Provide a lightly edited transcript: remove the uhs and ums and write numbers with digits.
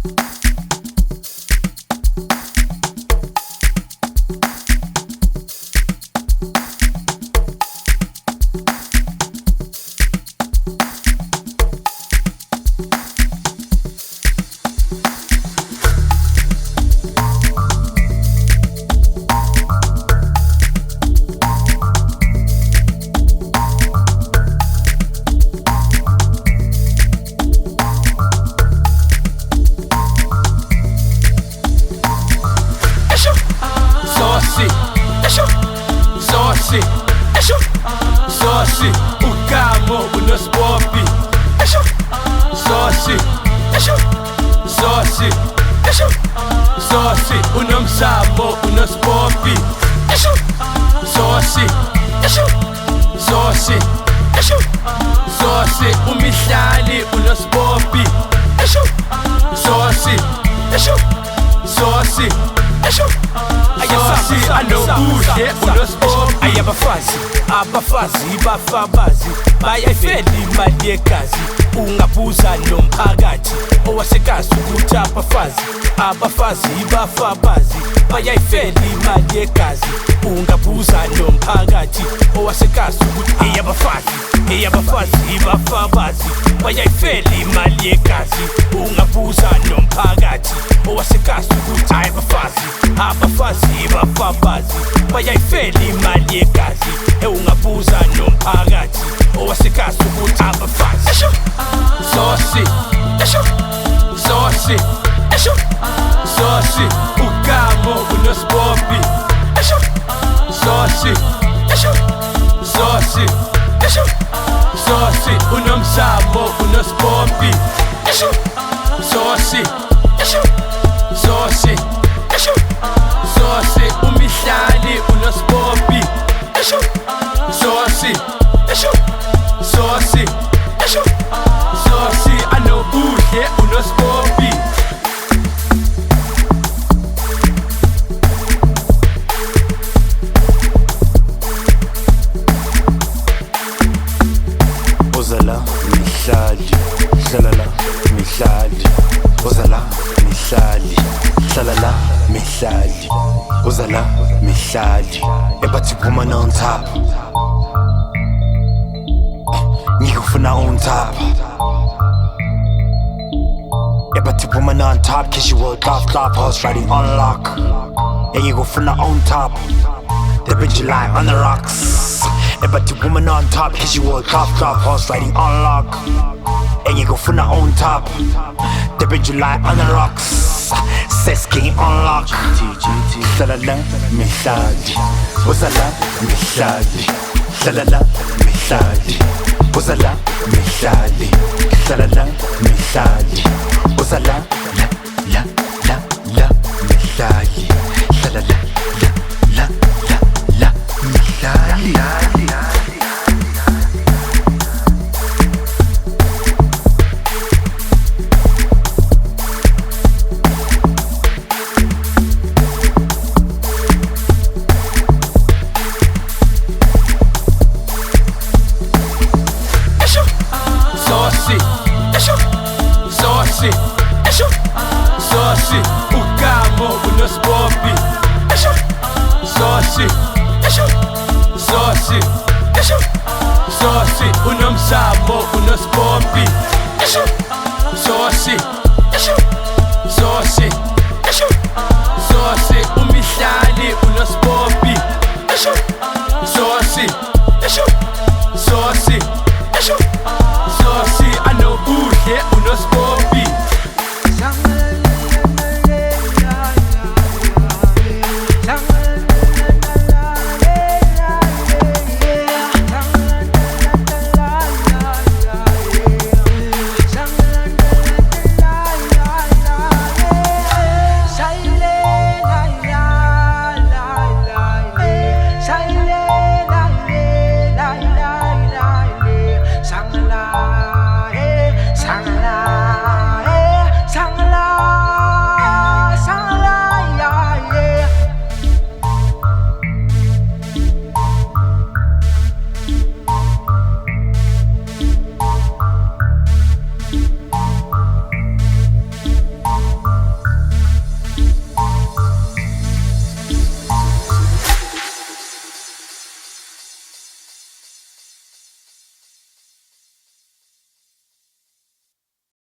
Sosi, ukamo unospopi. Sosi, sosi, sosi, unomsamo unospopi. Sosi, sosi, sosi, umihlali unospopi. Sosi, sosi, sosi, anobuhle unospopi. Abafazi bafabazi bayayifela imali yegazi. Ungabuza nomphakathi owasekazi ukuthi abafazi bafabazi bayayifela imali yegazi. Ungabuza nomphakathi owasekazi ukuthi abafazi bafabazi bayayifela imali yegazi. Ungabuza nomphakathi owasekazi ukuthi abafazi bafabazi bayayifela imali yegazi. Ungabuza nomphakathi owasekazi ukuthi abafazi. Sosi, sosi, sosi, ukamo unospopi. Sosi, sosi, sosi, unomsamo unospopi. Sosi, sosi, sosi, umihlali unospopi. Sosi, sosi, sosi, anobuhle unospopi. Ozala mihlali, hlala mihlali. Ozala mihlali, hlala mihlali. Ozala mihlali, ebathi woman on top. Ngikufuna on top. Ebathi woman on top, kiss you all flop, horse riding on lock. And ngikufuna on top. The bitch lie on the rocks. Ebathi woman on top, kiss you all flop, horse riding on lock. And ngikufuna on top. The bitch lie on the rocks. Sex game on lock. Hlala mihlali, ozala mihlali. Hlala mihlali, ozala mihlali. Hlala mihlali, ozala la mihlali. Hlala la mihlali. Sosi, sosi, ukamo unospopi. Sosi, sosi, sosi, unomsamo unospopi. Sosi.